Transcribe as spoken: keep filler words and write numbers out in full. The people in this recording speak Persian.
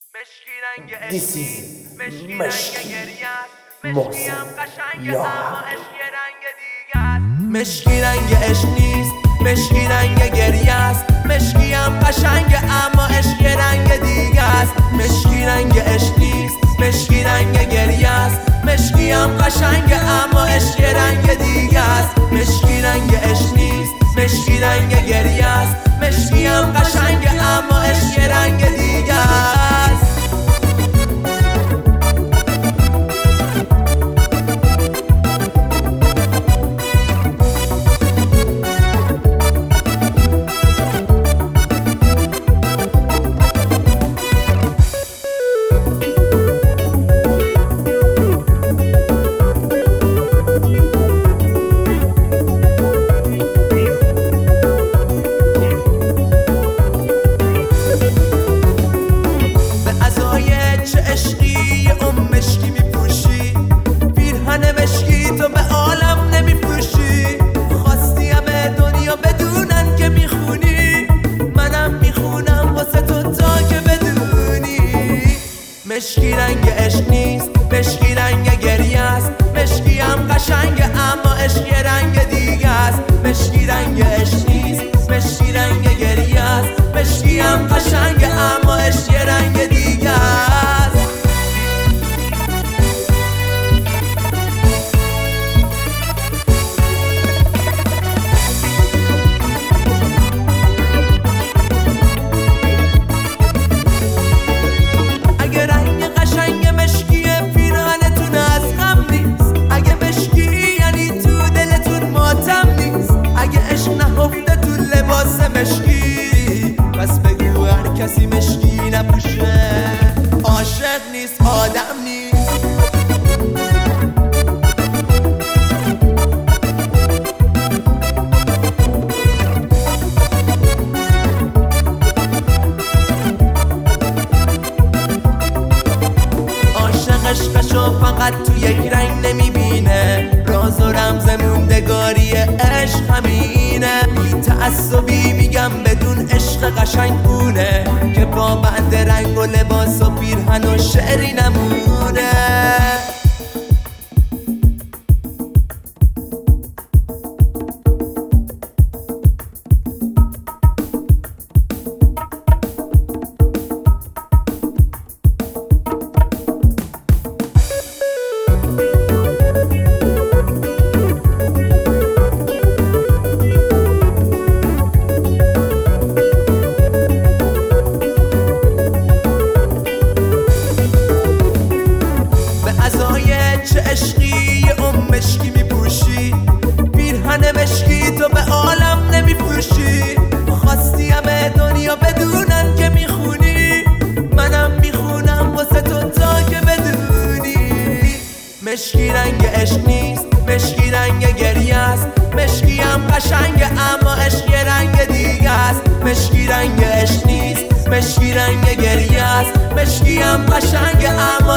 This is مشکی محسن یار. مشکی رنگ عشق نیست، مشکی رنگ گریه است. مشکی هم قشنگه اما عشق رنگ دیگه است. مشکی رنگ عشق نیست، مشکی رنگ گریه است. مشکی هم قشنگه اما عشق رنگ دیگه است. مشکی رنگ عشق نیست، مشکی رنگ گریه است. مشکی هم قشنگه اما عشق رنگ دیگه است. مشکی رنگ عشق نیست، مشکی رنگ گریه است. مشکی هم قشنگه اما عشق رنگ دیگه است. مشکی رنگ عشق نیست، مشکی رنگ گریه است. مشکی هم قشنگه اما عشق رنگ دیگه است. مشکی پس بگو هر کسی مشکی نپوشه عاشق نیست، آدم نیست. عاشق عشقشو فقط تو یک رنگ نمیبینه. راز و رمز موندگاری عشق همینه. بی تعصبی میگم بدون عشق قشنگ بونه که با بند رنگ و لباس و پیرهن و شعری نمونه. چه عشقی اون مشکی میپوشی، پیرهن مشکی تو به عالم نمیفروشی. خواستی همه دنیا بدونن که میخونی، منم میخونم واسه تو تا که بدونی. مشکی رنگ عشق نیست، مشکی رنگ گریه است. مشکی هم قشنگه اما عشق رنگ دیگه است. مشکی رنگ عشق نیست، مشکی رنگ گریه است. مشکی هم قشنگه اما